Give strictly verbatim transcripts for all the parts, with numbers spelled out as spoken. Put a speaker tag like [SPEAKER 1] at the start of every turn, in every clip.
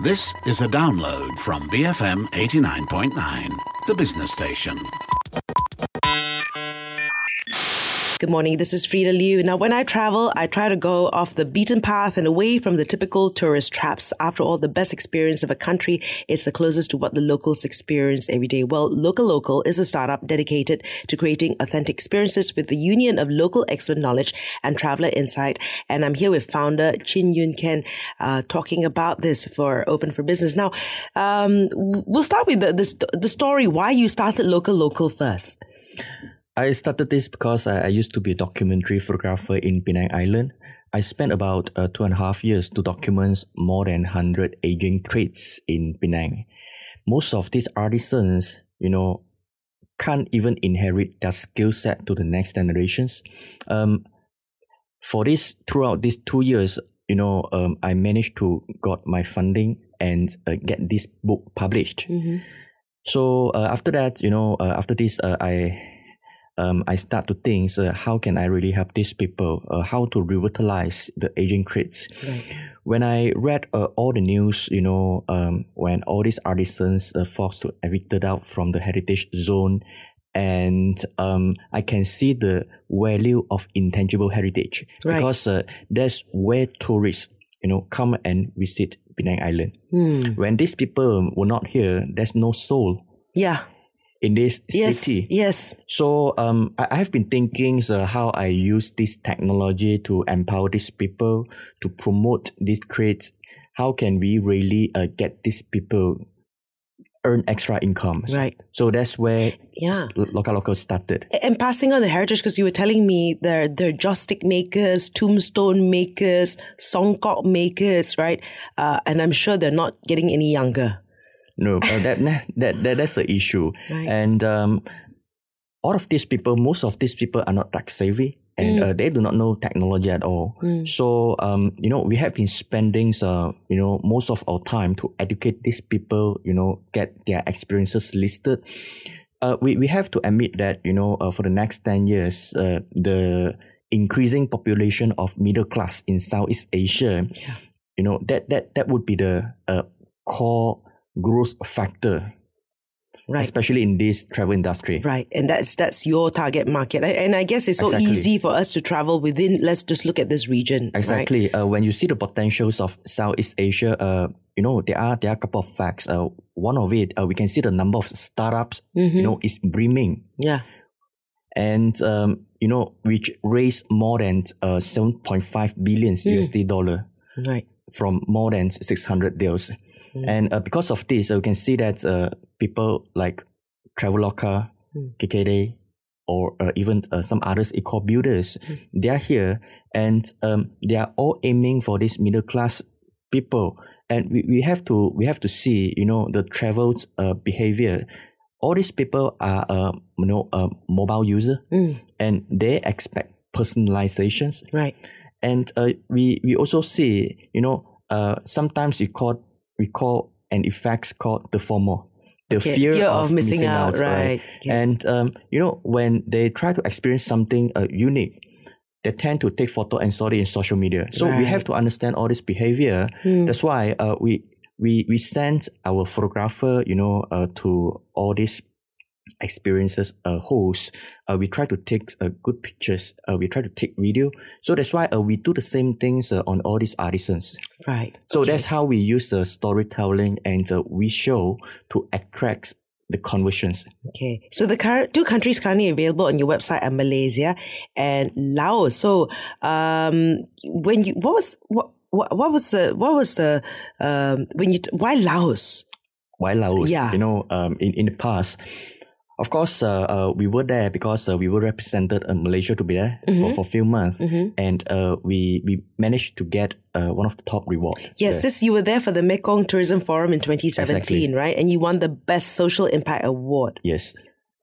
[SPEAKER 1] This is a download from B F M eighty-nine point nine, the business station.
[SPEAKER 2] Good morning, this is Frida Liu. Now, when I travel, I try to go off the beaten path and away from the typical tourist traps. After all, the best experience of a country is the closest to what the locals experience every day. Well, Local Local is a startup dedicated to creating authentic experiences with the union of local expert knowledge and traveler insight. And I'm here with founder Chin Yun Ken, uh, talking about this for Open for Business. Now, um, we'll start with the, the, the story, why you started Local Local first.
[SPEAKER 3] I started this because I, I used to be a documentary photographer in Penang Island. I spent about uh, two and a half years to document more than one hundred aging trades in Penang. Most of these artisans, you know, can't even inherit their skill set to the next generations. Um, for this, throughout these two years, you know, um, I managed to got my funding and uh, get this book published. Mm-hmm. So uh, after that, you know, uh, after this, uh, I... Um, I start to think, uh, how can I really help these people? Uh, how to revitalize the aging trades? Right. When I read uh, all the news, you know, um, when all these artisans uh, forced to evicted out from the heritage zone, and um, I can see the value of intangible heritage, right. because uh, that's where tourists, you know, come and visit Penang Island. Hmm. When these people were not here, there's no soul.
[SPEAKER 2] Yeah.
[SPEAKER 3] In this
[SPEAKER 2] yes,
[SPEAKER 3] city.
[SPEAKER 2] Yes.
[SPEAKER 3] So um, I, I have been thinking uh, how I use this technology to empower these people, to promote these trades. How can we really uh, get these people earn extra incomes?
[SPEAKER 2] Right.
[SPEAKER 3] So that's where
[SPEAKER 2] yeah.
[SPEAKER 3] Local Local started.
[SPEAKER 2] And passing on the heritage, because you were telling me they're, they're joss stick makers, tombstone makers, songkok makers, right? Uh, and I'm sure they're not getting any younger.
[SPEAKER 3] No, uh, that, that that that's the issue. Right. And um, all of these people, most of these people are not tech savvy, and mm. uh, they do not know technology at all. Mm. So, um, you know, we have been spending, uh, you know, most of our time to educate these people, you know, get their experiences listed. Uh, we, we have to admit that, you know, uh, for the next ten years, uh, the increasing population of middle class in Southeast Asia, yeah. you know, that, that, that would be the uh, core growth factor, right. especially in this travel industry.
[SPEAKER 2] Right, and that's that's your target market. And I guess it's so
[SPEAKER 3] exactly.
[SPEAKER 2] easy for us to travel within, let's just look at this region.
[SPEAKER 3] Exactly.
[SPEAKER 2] Right?
[SPEAKER 3] Uh, when you see the potentials of Southeast Asia, uh, you know, there are there are a couple of facts. Uh, one of it, uh, we can see the number of startups, mm-hmm. you know, is brimming.
[SPEAKER 2] Yeah. And,
[SPEAKER 3] um, you know, which raised more than uh, seven point five billion mm. U S D dollar.
[SPEAKER 2] Right.
[SPEAKER 3] From more than six hundred deals. Mm. And uh, because of this, uh, we can see that uh, people like Traveloka, mm. K K D, or uh, even uh, some others eco builders, mm. they are here, and um, they are all aiming for this middle class people. And we, we have to we have to see, you know, the travel's uh, behavior. All these people are uh, you know a mobile user, mm. and they expect personalizations.
[SPEAKER 2] Right.
[SPEAKER 3] And uh, we we also see, you know, uh, sometimes we call we call an effect called the FOMO, the
[SPEAKER 2] okay.
[SPEAKER 3] fear,
[SPEAKER 2] fear
[SPEAKER 3] of,
[SPEAKER 2] of missing, missing out,
[SPEAKER 3] out,
[SPEAKER 2] right?
[SPEAKER 3] right? Okay. And um, you know, when they try to experience something uh, unique, they tend to take photo and story in social media. So right. we have to understand all this behavior. Hmm. That's why uh, we we we send our photographer, you know, uh, to all these experiences uh, hosts. Uh, we try to take uh, good pictures. Uh, we try to take video. So that's why uh, we do the same things uh, on all these artisans.
[SPEAKER 2] Right.
[SPEAKER 3] So
[SPEAKER 2] okay.
[SPEAKER 3] that's how we use the uh, storytelling and uh, we show to attract the conversions.
[SPEAKER 2] Okay. So the car- two countries currently available on your website are Malaysia and Laos. So um, when you what was what what, what was the what was the um, when you why Laos?
[SPEAKER 3] Why Laos?
[SPEAKER 2] Yeah.
[SPEAKER 3] You know, um, in in the past. Of course, uh, uh, we were there because uh, we were represented uh, Malaysia to be there mm-hmm. for, for a few months. Mm-hmm. And uh, we we managed to get uh, one of the top rewards.
[SPEAKER 2] Yes,
[SPEAKER 3] there.
[SPEAKER 2] this you were there for the Mekong Tourism Forum in twenty seventeen,
[SPEAKER 3] exactly.
[SPEAKER 2] right? And you won the Best Social Impact Award.
[SPEAKER 3] Yes.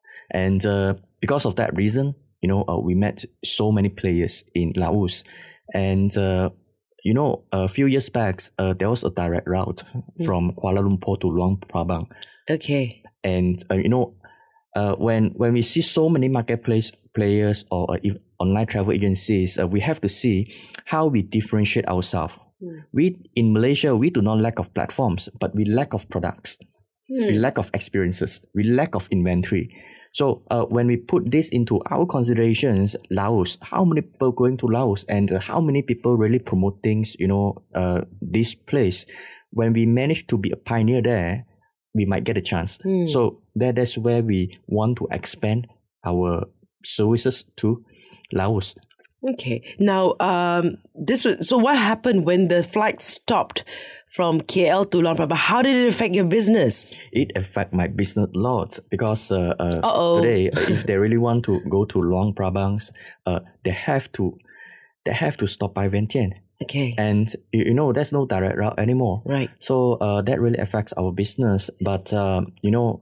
[SPEAKER 3] And uh, because of that reason, you know, uh, we met so many players in Laos. And, uh, you know, a few years back, uh, there was a direct route mm. from Kuala Lumpur to Luang Prabang.
[SPEAKER 2] Okay.
[SPEAKER 3] And, uh, you know, Uh, when when we see so many marketplace players or uh, online travel agencies, uh, we have to see how we differentiate ourselves. Mm. We in Malaysia, we do not lack of platforms, but we lack of products. Mm. We lack of experiences. We lack of inventory. So uh, when we put this into our considerations, Laos, how many people going to Laos and uh, how many people really promoting, you know, uh, this place? When we manage to be a pioneer there, we might get a chance. Mm. So that, that's where we want to expand our services to Laos.
[SPEAKER 2] Okay. Now, um, this was, so what happened when the flight stopped from K L to Luang Prabang? How did it affect your business?
[SPEAKER 3] It affect my business a lot because uh, uh, today, uh, if they really want to go to Luang Prabang, uh, they have to they have to stop by Vientiane.
[SPEAKER 2] Okay.
[SPEAKER 3] And you, you know, there's no direct route anymore.
[SPEAKER 2] Right.
[SPEAKER 3] So uh, that really affects our business. But uh, you know,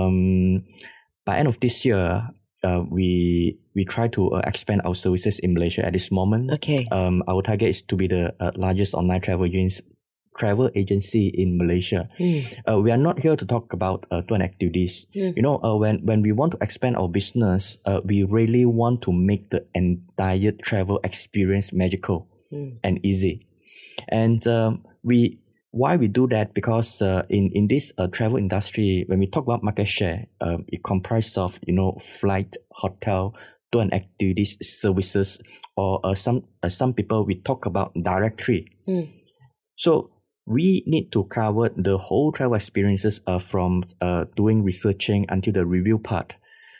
[SPEAKER 3] um, by end of this year, Uh, we we try to uh, expand our services in Malaysia at this moment.
[SPEAKER 2] Okay.
[SPEAKER 3] Um, our target is to be the uh, largest online travel agency, travel agency in Malaysia. Mm. Uh, we are not here to talk about uh, tour and activities. Mm. You know, uh, when when we want to expand our business, uh, we really want to make the entire travel experience magical mm. and easy. And um, we. Why we do that? Because uh, in in this uh, travel industry, when we talk about market share, um, it comprises of you know flight, hotel, tour and activities, services, or uh, some uh, some people we talk about directory. Mm. So we need to cover the whole travel experiences uh, from uh, doing researching until the review part.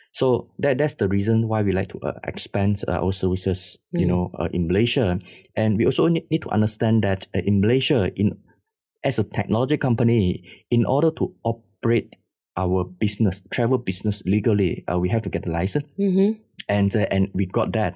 [SPEAKER 3] So that that's the reason why we like to uh, expand uh, our services, mm. you know, uh, in Malaysia, and we also need, need to understand that uh, in Malaysia, in as a technology company, in order to operate our business, travel business legally, uh, we have to get a license, mm-hmm. and uh, and we got that,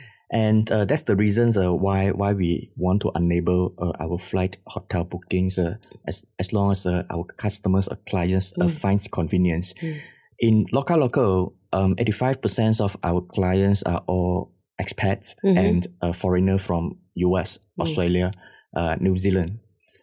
[SPEAKER 3] and uh, that's the reasons uh, why why we want to enable uh, our flight, hotel bookings uh, as as long as uh, our customers or clients uh, mm. finds convenience. Mm. In local local, um, eighty-five percent of our clients are all expats mm-hmm. and uh, foreigner from U S, Australia, mm. uh, New Zealand.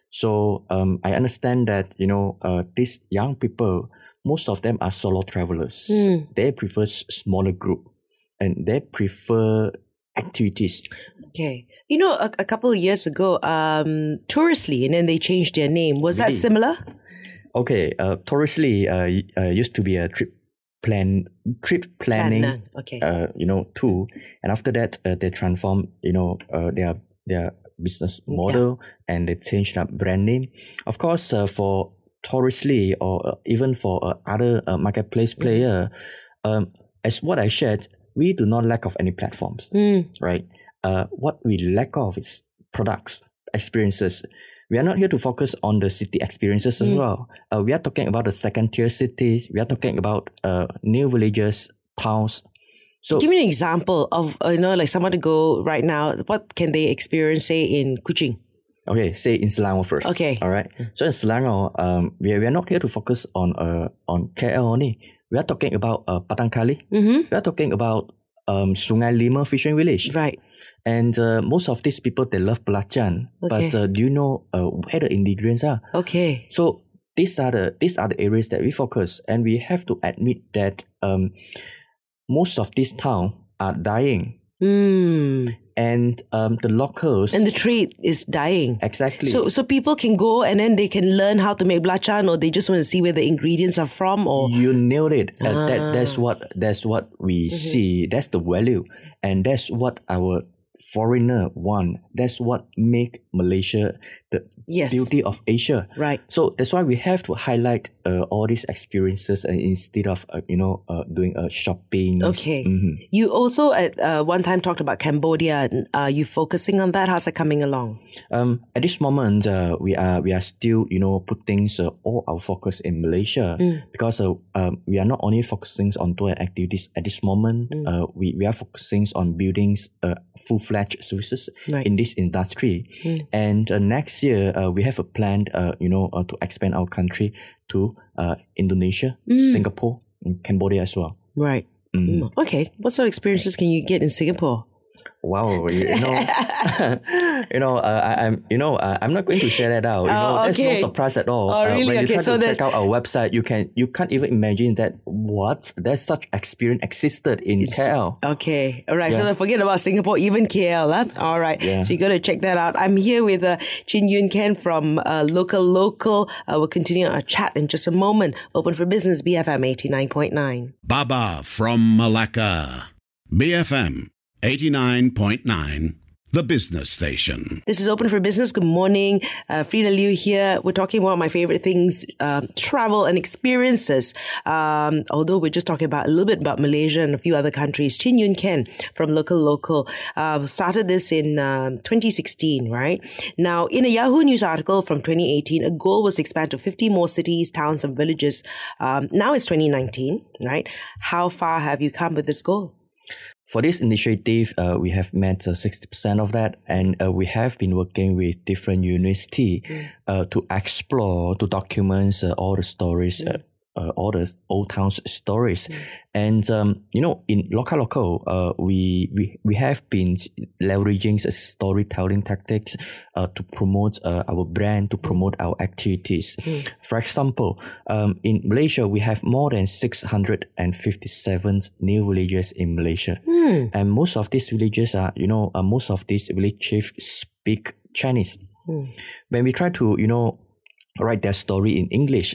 [SPEAKER 3] So um, I understand that, you know, uh, these young people, most of them are solo travelers. Mm. They prefer smaller group and they prefer activities.
[SPEAKER 2] Okay. You know, a, a couple of years ago, um, Touristly, and then they changed their name. Was really? that similar?
[SPEAKER 3] Okay. Uh, Touristly uh, uh, used to be a trip plan, trip planning, Plan, okay. uh, you know, tool. And after that, uh, they transformed, you know, uh, their, their, business model yeah. and they changed up brand name. Of course, uh, for Touristly or uh, even for uh, other uh, marketplace player, mm. um, as what I shared, we do not lack of any platforms, mm. right? Uh, what we lack of is products, experiences. We are not here to focus on the city experiences mm. as well. Uh, we are talking about the second tier cities. We are talking about uh, new villages, towns. So,
[SPEAKER 2] give me an example of, uh, you know, like someone to go right now. What can they experience, say, in Kuching?
[SPEAKER 3] Okay, say in Selangor first.
[SPEAKER 2] Okay.
[SPEAKER 3] All right. So in Selangor, um, we are, we are not here to focus on uh on K L only. We are talking about uh, Patang Kali. Mm-hmm. We are talking about um Sungai Lima Fishing Village.
[SPEAKER 2] Right.
[SPEAKER 3] And uh, most of these people, they love belacan. Okay. But uh, do you know uh, where the ingredients are?
[SPEAKER 2] Okay.
[SPEAKER 3] So these are the these are the areas that we focus, and we have to admit that um. most of these towns are dying. Mm. And um, the locals...
[SPEAKER 2] And the trade is dying.
[SPEAKER 3] Exactly.
[SPEAKER 2] So so people can go and then they can learn how to make belacan, or they just want to see where the ingredients are from, or...
[SPEAKER 3] You nailed it. Ah. Uh, that, that's what that's what we mm-hmm. see. That's the value. And that's what our foreigner want. That's what make Malaysia the yes. beauty of Asia.
[SPEAKER 2] Right.
[SPEAKER 3] So that's why we have to highlight uh, all these experiences uh, instead of uh, you know uh, doing a uh, shopping.
[SPEAKER 2] Okay. Mm-hmm. You also at uh, one time talked about Cambodia. Are you focusing on that? How's it coming along?
[SPEAKER 3] Um, at this moment, uh, we are we are still you know putting uh, all our focus in Malaysia mm. because uh, um, we are not only focusing on tour activities at this moment. Mm. Uh, we we are focusing on building uh, full-fledged services right. in this industry. Mm. And uh, next year, uh, we have a plan, uh, you know, uh, to expand our country to uh, Indonesia, mm. Singapore, and Cambodia as well.
[SPEAKER 2] Right. Mm. Okay. What sort of experiences can you get in Singapore?
[SPEAKER 3] Wow, you, you know, you know, uh, I, I'm, you know, uh, I'm not going to share that out. You know,
[SPEAKER 2] Oh,
[SPEAKER 3] there's
[SPEAKER 2] okay.
[SPEAKER 3] no surprise at all.
[SPEAKER 2] Oh, really?
[SPEAKER 3] Uh, when you
[SPEAKER 2] Okay,
[SPEAKER 3] try
[SPEAKER 2] so
[SPEAKER 3] to
[SPEAKER 2] there's-
[SPEAKER 3] check out our website, you can, you can't even imagine that what there's such experience existed in K L.
[SPEAKER 2] Okay. All right.
[SPEAKER 3] Yeah.
[SPEAKER 2] So forget about Singapore, even K L. Huh? All right.
[SPEAKER 3] Yeah.
[SPEAKER 2] So you got to check that out. I'm here with uh, Chin Yun Ken from uh, Local Local. Uh, we'll continue our chat in just a moment. Open for Business, B F M eighty-nine point nine.
[SPEAKER 1] Baba from Malacca. B F M eighty-nine point nine, the business station.
[SPEAKER 2] This is Open for Business. Good morning. Uh, Frida Liu here. We're talking about my favorite things, um, travel and experiences. Um, although we're just talking about a little bit about Malaysia and a few other countries. Chin Yun Ken from Local Local uh, started this in um, twenty sixteen, right? Now, in a Yahoo News article from twenty eighteen, a goal was to expand to fifty more cities, towns, and villages. Um, now it's twenty nineteen, right? How far have you come with this goal?
[SPEAKER 3] For this initiative, uh, we have met uh, sixty percent of that, and uh, we have been working with different universities mm. uh, to explore, to document uh, all the stories, mm. uh, uh, all the old towns stories. Mm. And, um, you know, in Local Local, uh, we, we, we have been leveraging storytelling tactics uh, to promote uh, our brand, to promote our activities. Mm. For example, um, in Malaysia, we have more than six hundred fifty-seven new villages in Malaysia. Mm. And most of these villages are, you know, uh, most of these village chiefs speak Chinese. Mm. When we try to, you know, write their story in English,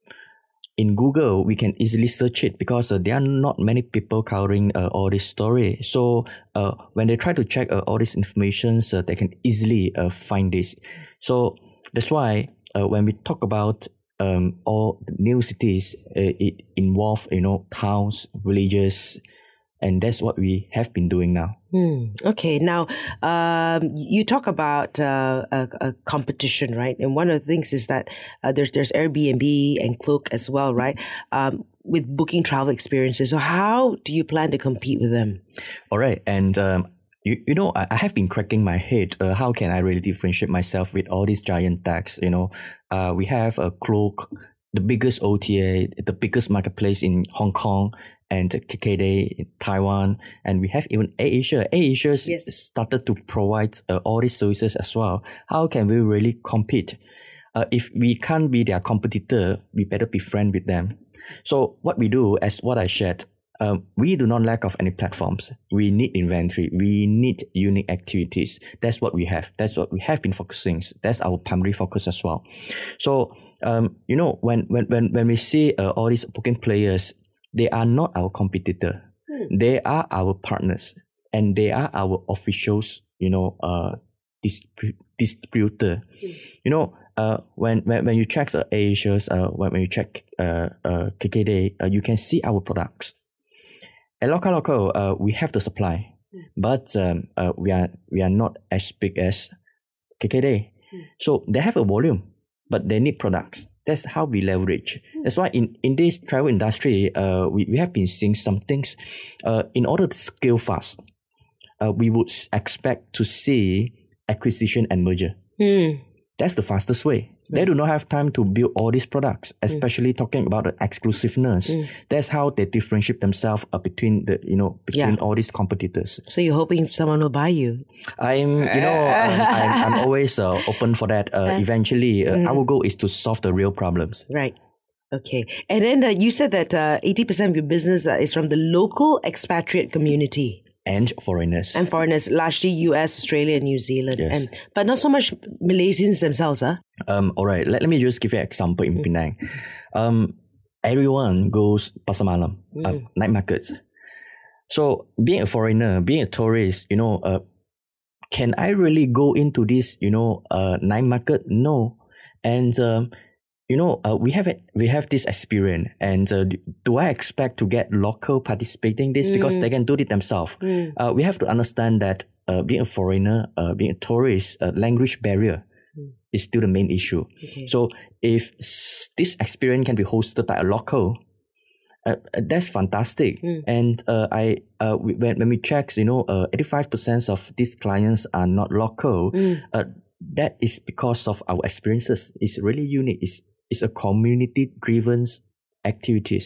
[SPEAKER 3] in Google, we can easily search it because uh, there are not many people covering uh, all this story. So uh, when they try to check uh, all this information, uh, they can easily uh, find this. So that's why uh, when we talk about um, all the new cities, uh, it involves, you know, towns, villages, and that's what we have been doing now.
[SPEAKER 2] Hmm. Okay. Now, um, you talk about uh, a, a competition, right? And one of the things is that uh, there's there's Airbnb and Klook as well, right? Um, with booking travel experiences. So how do you plan to compete with them?
[SPEAKER 3] All right. And um, you you know, I, I have been cracking my head. Uh, how can I really differentiate myself with all these giant techs? You know, uh, we have a Klook, the biggest O T A, the biggest marketplace in Hong Kong, and K K Day in Taiwan, and we have even AirAsia. AirAsia yes. started to provide uh, all these services as well. How can we really compete? Uh, if we can't be their competitor, we better be friends with them. So what we do, as what I shared, um, we do not lack of any platforms. We need inventory. We need unique activities. That's what we have. That's what we have been focusing. That's our primary focus as well. So, um, you know, when when when when we see uh, all these booking players, they are not our competitor. Hmm. They are our partners, and they are our officials, you know, uh, distrib- distributor. Hmm. You know, uh, when, when, when you check uh, AirAsia's, uh, when, when you check uh, uh, K K Day, uh, you can see our products. At Local Local, uh, we have the supply, hmm. but um, uh, we are we are not as big as K K Day. Hmm. So they have a volume, but they need products. That's how we leverage. That's why in, in this travel industry, uh, we, we have been seeing some things. Uh, in order to scale fast, uh, we would expect to see acquisition and merger. Mm. That's the fastest way. Right. They do not have time to build all these products, especially mm. talking about the exclusiveness. Mm. That's how they differentiate themselves uh, between the, you know, between yeah. all these competitors.
[SPEAKER 2] So you're hoping someone will buy you?
[SPEAKER 3] I'm, you know, um, I'm, I'm always uh, open for that. Uh, eventually, uh, mm. our goal is to solve the real problems.
[SPEAKER 2] Right. Okay. And then uh, you said that uh, eighty percent of your business uh, is from the local expatriate community.
[SPEAKER 3] And foreigners.
[SPEAKER 2] And foreigners, largely U S, Australia, and New Zealand.
[SPEAKER 3] Yes.
[SPEAKER 2] And, but not so much Malaysians themselves, huh?
[SPEAKER 3] Um, all right, let, let me just give you an example in mm. Penang. Um, everyone goes Pasar Malam, mm. uh, night markets. So being a foreigner, being a tourist, you know, uh, can I really go into this, you know, uh, night market? No. And, um, you know, uh, we have it, we have this experience, and uh, do I expect to get local participating in this mm. because they can do it themselves? Mm. Uh, we have to understand that uh, being a foreigner, uh, being a tourist, uh, language barrier mm. is still the main issue. Okay. So if s- this experience can be hosted by a local, uh, that's fantastic. Mm. And uh, I uh, we, when when we check, you know, uh, eighty-five percent of these clients are not local. Mm. Uh, that is because of our experiences. It's really unique. It's It's a community-driven activities.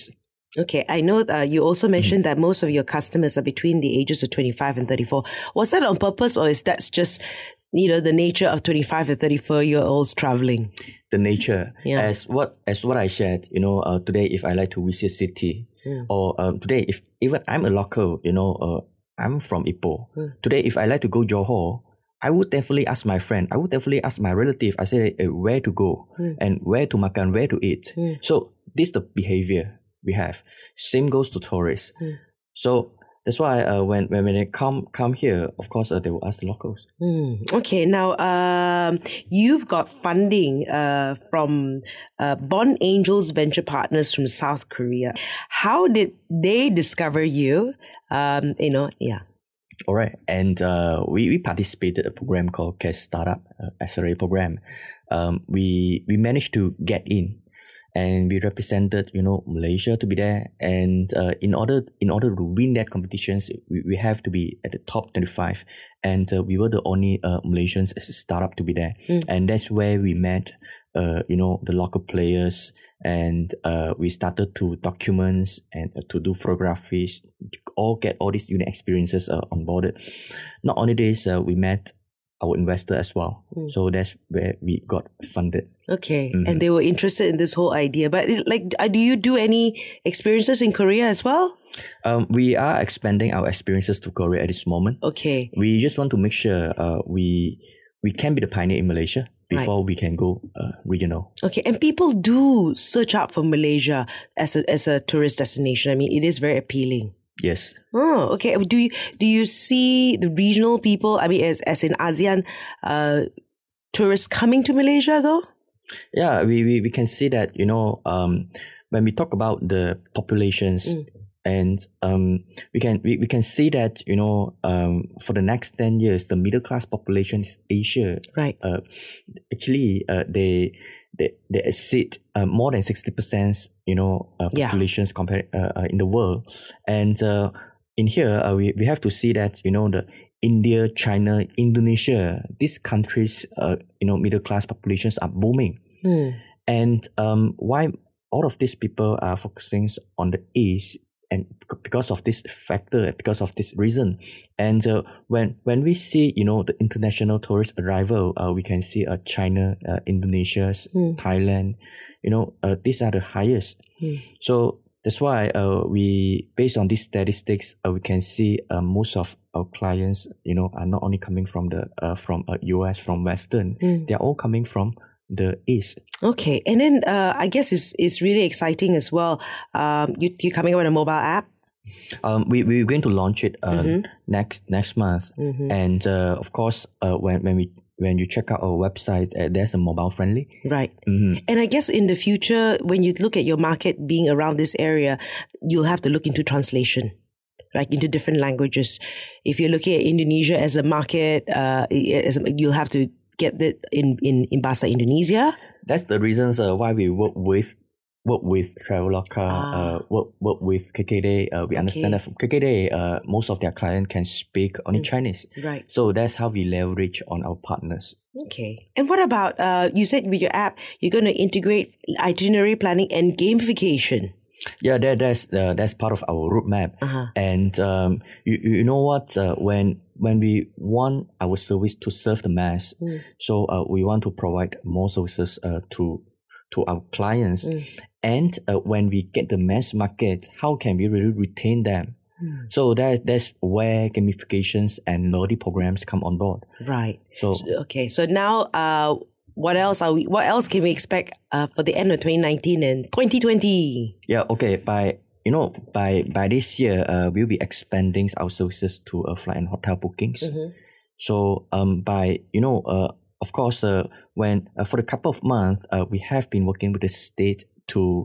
[SPEAKER 2] Okay, I know that you also mentioned mm-hmm. that most of your customers are between the ages of twenty-five and thirty-four. Was that on purpose, or is that just, you know, the nature of twenty-five and thirty-four year olds traveling?
[SPEAKER 3] The nature, yeah. as what as what I shared, you know, uh, today if I like to visit city, mm. or uh, today if even I'm a local, you know, uh, I'm from Ipoh. Mm. Today if I like to go Johor, I would definitely ask my friend, I would definitely ask my relative, I say uh, where to go mm. and where to makan, where to eat. Mm. So this is the behavior we have. Same goes to tourists. Mm. So that's why uh, when, when when they come come here, of course, uh, they will ask the locals.
[SPEAKER 2] Mm. Okay, now um, you've got funding uh, from uh, Bond Angels Venture Partners from South Korea. How did they discover you? Um, you know, yeah.
[SPEAKER 3] All right, and uh, we, we participated in a program called C A S Startup uh, Accelerator Program. Um, we we managed to get in. And we represented, you know, Malaysia to be there. And uh, in order in order to win that competitions, we, we have to be at the top twenty-five. And uh, we were the only uh, Malaysians as a startup to be there. Mm. And that's where we met, uh, you know, the local players. And uh, we started to document and uh, to do photographies, all get all these unique experiences uh, onboarded. Not only this, uh, we met our investor as well. Mm. So that's where we got funded.
[SPEAKER 2] Okay. Mm-hmm. And they were interested in this whole idea. But like, do you do any experiences in Korea as well?
[SPEAKER 3] Um, we are expanding our experiences to Korea at this moment.
[SPEAKER 2] Okay.
[SPEAKER 3] We just want to make sure uh, we we can be the pioneer in Malaysia before right. we can go uh, regional.
[SPEAKER 2] Okay. And people do search out for Malaysia as a, as a tourist destination. I mean, it is very appealing.
[SPEAKER 3] Yes.
[SPEAKER 2] Oh, okay. Do you do you see the regional people? I mean, as as in ASEAN, uh, tourists coming to Malaysia though?
[SPEAKER 3] Yeah, we, we, we can see that, you know, um, when we talk about the populations mm. and um, we can we, we can see that, you know, um, for the next ten years, the middle class population is Asia.
[SPEAKER 2] Right.
[SPEAKER 3] Uh, actually, uh, they they they exceed uh, more than sixty percent, you know, uh, populations yeah. compared uh, uh, in the world. And uh, in here, uh, we, we have to see that, you know, the India, China, Indonesia, these countries, uh, you know, middle class populations are booming. Mm. And um, why all of these people are focusing on the East, and because of this factor, because of this reason. And uh, when when we see, you know, the international tourist arrival, uh, we can see uh, China, uh, Indonesia, mm. Thailand, you know, uh, these are the highest. Mm. So that's why uh, we, based on these statistics, uh, we can see uh, most of our clients, you know, are not only coming from the uh, from uh, U S, from Western, mm. they are all coming from the East.
[SPEAKER 2] Okay, and then uh, I guess it's it's really exciting as well. Um, you you're coming up with a mobile app.
[SPEAKER 3] Um, we we're going to launch it uh, mm-hmm. next next month, mm-hmm. and uh, of course, uh, when when we. When you check out our website, uh, there's a mobile friendly.
[SPEAKER 2] Right. Mm-hmm. And I guess in the future, when you look at your market being around this area, you'll have to look into translation, right, into different languages. If you're looking at Indonesia as a market, uh, as a, you'll have to get that in, in, in Bahasa Indonesia.
[SPEAKER 3] That's the reasons uh, why we work with work with Traveloka, ah. uh, work, work with K K Day. Uh, we okay. understand that from K K Day, uh, most of their clients can speak only mm. Chinese.
[SPEAKER 2] Right.
[SPEAKER 3] So that's how we leverage on our partners.
[SPEAKER 2] Okay. And what about, uh, you said with your app, you're going to integrate itinerary planning and gamification.
[SPEAKER 3] Yeah, that, that's uh, that's part of our roadmap. Uh-huh. And um, you, you know what, uh, when when we want our service to serve the mass, mm. so uh, we want to provide more services uh, to to our clients. Mm. And uh, when we get the mass market, how can we really retain them? Mm. So that that's where gamifications and loyalty programs come on board.
[SPEAKER 2] Right. So, so okay. So now, uh, what else are we? What else can we expect uh, for the end of twenty nineteen and twenty twenty?
[SPEAKER 3] Yeah. Okay. By you know, by by this year, uh, we'll be expanding our services to uh, flight and hotel bookings. Mm-hmm. So um, by you know, uh, of course, uh, when uh, for a couple of months, uh, we have been working with the state to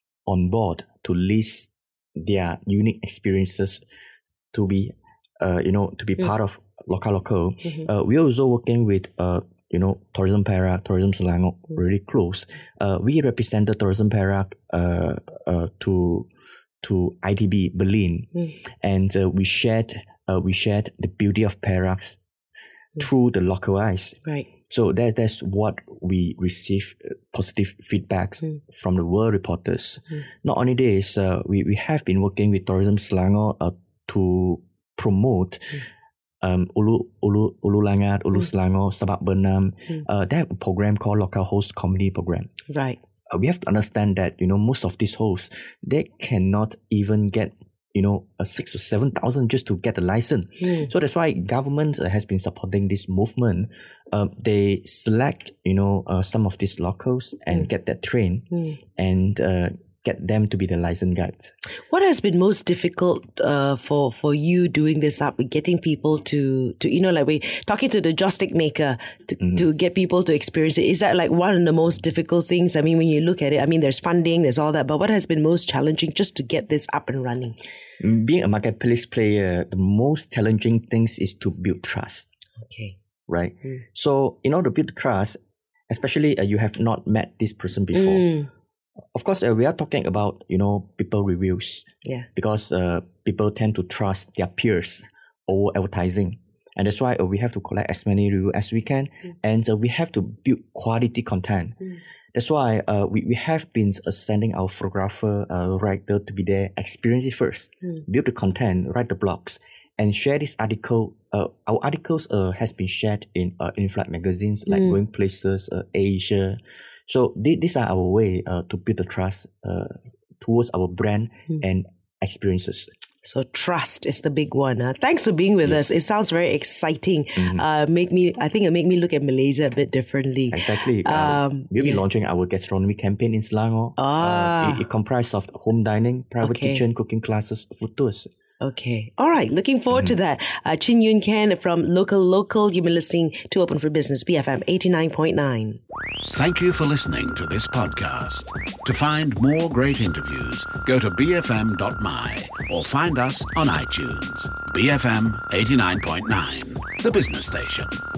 [SPEAKER 3] on board to list their unique experiences to be, uh, you know, to be mm. part of local local. Mm-hmm. Uh, we're also working with, uh, you know, Tourism Perak, Tourism Selangor, mm. really close. Uh, we represented Tourism Perak uh, uh, to to I D B Berlin, mm. and uh, we shared uh, we shared the beauty of Perak mm. through the local eyes.
[SPEAKER 2] Right.
[SPEAKER 3] So that, that's what we receive uh, positive feedbacks mm. from the world reporters. Mm. Not only this, uh, we, we have been working with Tourism Selangor uh, to promote mm. um, Ulu, Ulu, Ulu Langat, Ulu mm. Selangor, Sabak Bernam. Mm. Uh, they have a program called Local Host Community Program.
[SPEAKER 2] Right.
[SPEAKER 3] Uh, we have to understand that, you know, most of these hosts, they cannot even get you know, uh, six to seven thousand just to get a license. Mm. So that's why government uh, has been supporting this movement. Um, they select, you know, uh, some of these locals and mm. get that trained mm. and uh, get them to be the license guides.
[SPEAKER 2] What has been most difficult uh, for for you doing this up, getting people to to you know, like we talking to the joystick maker to mm-hmm. to get people to experience it? Is that like one of the most difficult things? I mean, when you look at it, I mean, there's funding, there's all that, but what has been most challenging just to get this up and running?
[SPEAKER 3] Being a marketplace player, the most challenging things is to build trust.
[SPEAKER 2] Okay.
[SPEAKER 3] Right? Mm. So, in order to build trust, especially uh, you have not met this person before. Mm. Of course, uh, we are talking about, you know, people reviews.
[SPEAKER 2] Yeah.
[SPEAKER 3] Because uh, people tend to trust their peers over advertising. And that's why uh, we have to collect as many reviews as we can. Mm. And uh, we have to build quality content. Mm. That's why uh, we, we have been uh, sending our photographer, uh, writer to be there, experience it first, mm. build the content, write the blogs, and share this article. Uh, our articles uh, has been shared in uh, in-flight magazines like mm. Going Places, uh, Asia. So th- these are our way uh, to build the trust uh, towards our brand mm. and experiences.
[SPEAKER 2] So trust is the big one. Huh? Thanks for being with yes. us. It sounds very exciting. Mm-hmm. Uh, make me, I think it make me look at Malaysia a bit differently.
[SPEAKER 3] Exactly. Um, uh, we'll yeah. be launching our gastronomy campaign in Selangor.
[SPEAKER 2] Ah.
[SPEAKER 3] Uh, it, it comprises of home dining, private
[SPEAKER 2] okay.
[SPEAKER 3] kitchen, cooking classes, food tours.
[SPEAKER 2] Okay. All right. Looking forward mm-hmm. to that. Uh, Chin Yun Ken from Local Local. You've been listening to Open for Business, B F M eighty-nine point nine.
[SPEAKER 1] Thank you for listening to this podcast. To find more great interviews, go to b f m dot m y or find us on iTunes. B F M eighty-nine point nine, the business station.